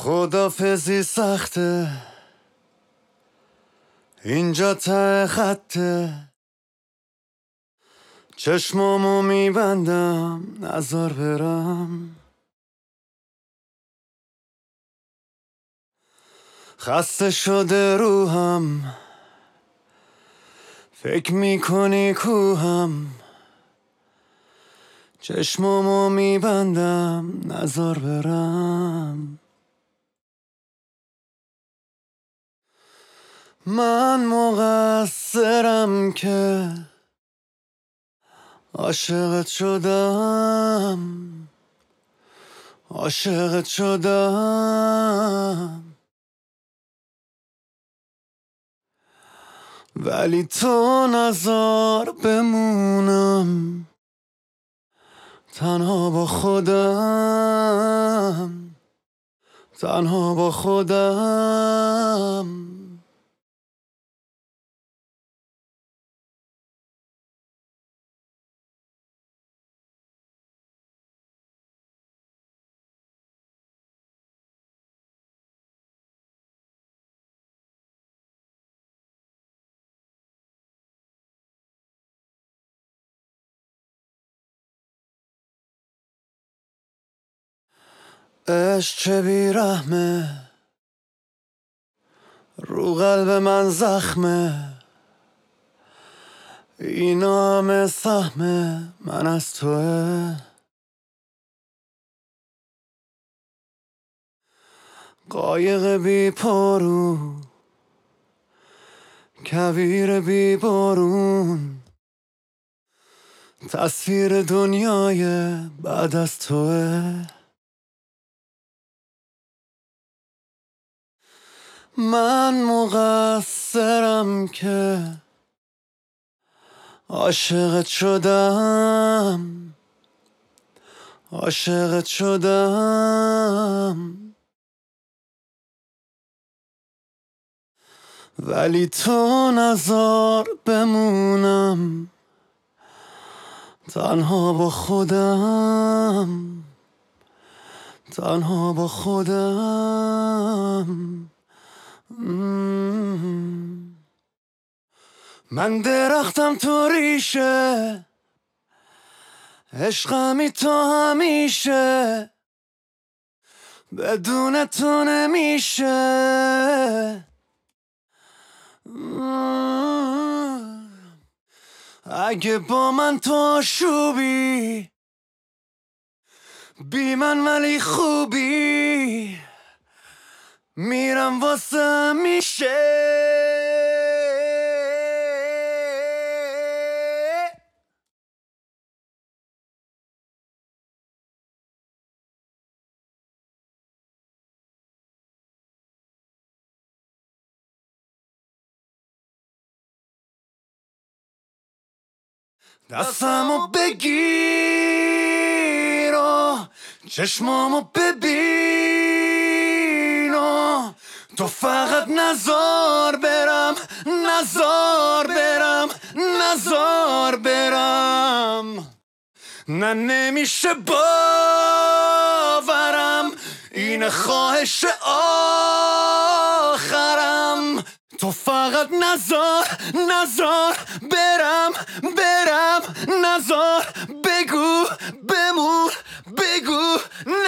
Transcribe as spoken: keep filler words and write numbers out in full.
خدافزی سخته، اینجا ته خطه، چشمامو میبندم نزار برم. خسته شده روحم، فکر میکنی کوهم، چشمامو میبندم نزار برم. من مقصرم که عاشقت شدم، عاشقت شدم، ولی تو نزار بمونم تنها با خودم، تنها با خودم. عشق چه بیرحمه، رو قلب من زخمه، اینا همه سهمه من از توه. قایق بی پارو، کویر بی بارون، تصویر دنیای بعد از توه. من مقصرم که عاشقت شدم، عاشقت شدم، ولی تو نزار بمونم تنها با خودم، تنها با خودم. من درختم تو ریشه، عشقمی تو همیشه، بدون تو نمیشه. اگه با من تو آشوبی، بی من ولی خوبی، میرم واسه میشه. دستمو بگیر و چشمامو ببین و تو فقط نزار برم، نزار برم، نزار برم. نه نمیشه باورم، این خواهش آخرم. تو فقط نزار، نزار برم، برم، نزار بگو بمون، بگو